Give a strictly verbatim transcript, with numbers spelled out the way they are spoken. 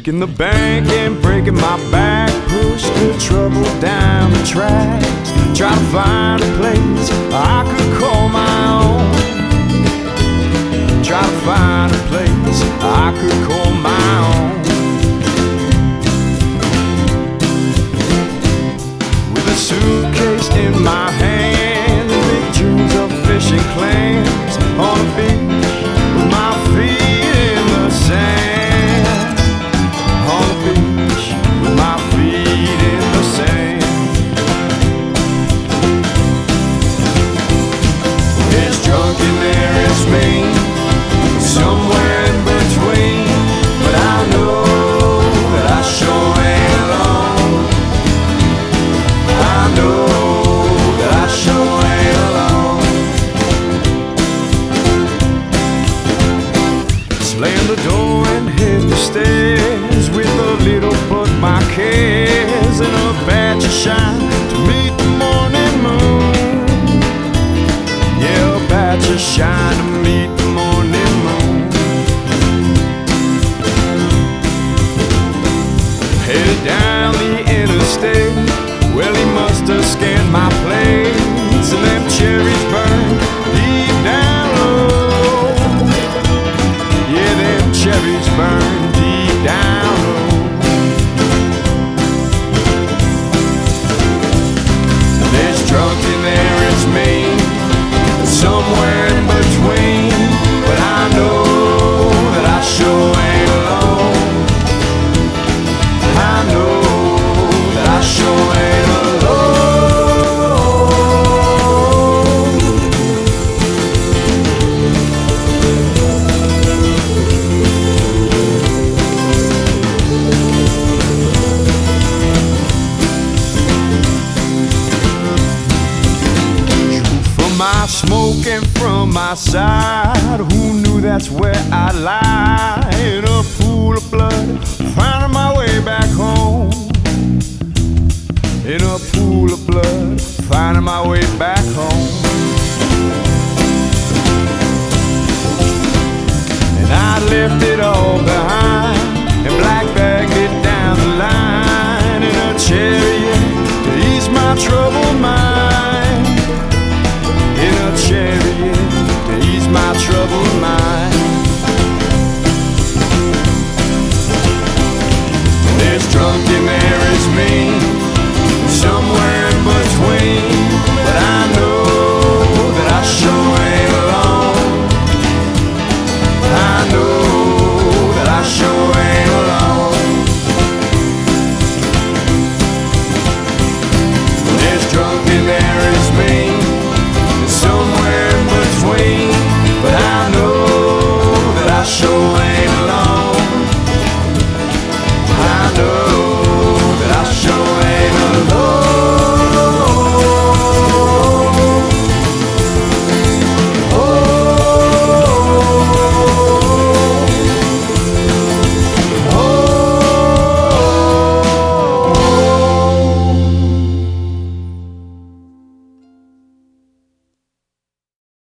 Breaking the bank and breaking my back, push the trouble down the tracks. Try to find a place I could call my own. Try to find a place I could call my own. With a suitcase in my hand, big dreams of fishing clams on a beach with my feet in the sand. On a beach with my feet in the sand. It's drunk and there is me, somewhere in between. But I know that I sure ain't alone. I know that I sure ain't alone. Slam the door and hit the stairs with a little but my cares and a batch of shine to meet the morning moon. Yeah, a batch of shine to meet the morning moon. Headed down the interstate, well, he must have scanned my plates, and them cherries burn deep down low. Yeah, them cherries burn deep down low. There's drunk and there is me, somewhere in between. But I know that I sure ain't alone. I know that I sure ain't alone. From my smoke and from my side, who knew that's where I'd lie? In a pool of blood, finding my way back home. In a pool of blood, finding my way back home. And I left it all behind.